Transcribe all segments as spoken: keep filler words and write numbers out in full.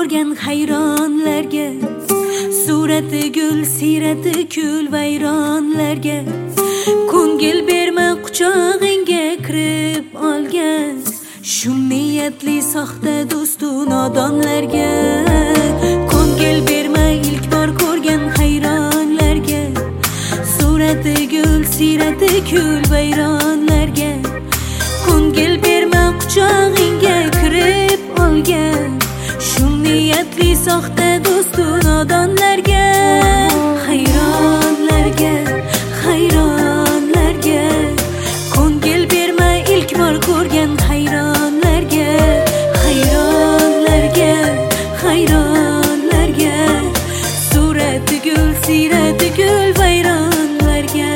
ko'rgan hayronlarga, surati gul, sirati kul vayronlarga, ko'ngil berma quchog'ingga kirib olgan shu niyatli soxta do'stu nodonlarga. Ko'ngil berma ilk bor ko'rgan hayronlarga, surati gul, sirati kul vayronlarga, ko'ngil berma quchog'ingga kirib olgan shu niyatli soxta do'stu nodonlarga. Hayronlarga, hayronlarga, ko'ngil berma ilk bor ko'rgan hayronlarga. Hayronlarga, hayronlarga, surati gul, sirati gul vayronlarga.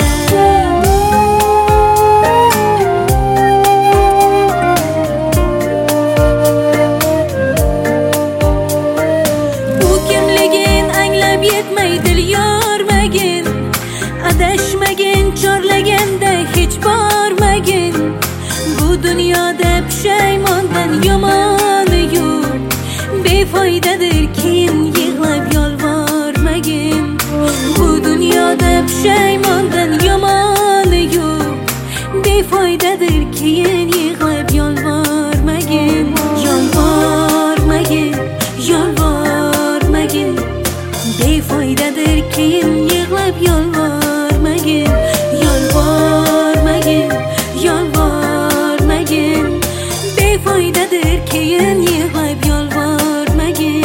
Dil yormagin, adashmagin, chorlaganda hech bormagin. Bu dunyoda pushaymondan yomoni yo'q, befoydadir keyin yig'lab yolvormagin. Bu dunyoda pushaymondan yomoni yo'q, befoydadir keyin yig'lab yolvormagin. Yolvormagin, yolvormagin, befoydadir keyin yig'lab yolvormagin. Yolvormagin, yolvormagin, befoydadir keyin yig'lab yolvormagin.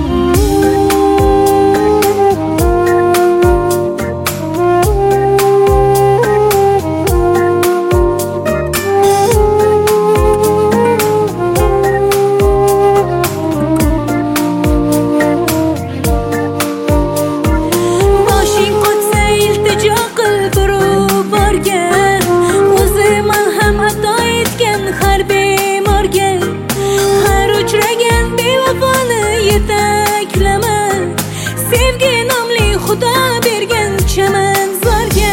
Xudo bergan chaman zorga.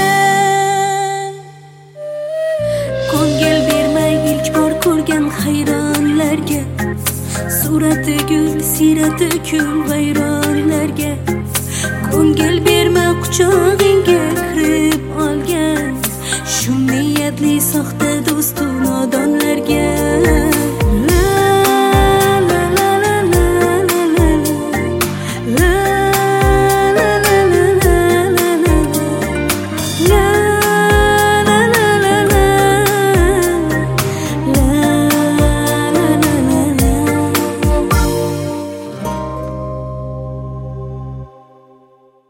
Ko'ngil bermay ilk bor ko'rgan hayronlarga, surati gul, sirati kul vayronlarga, ko'ngil berma quchog'ingga kirib olgan shu niyatli soxta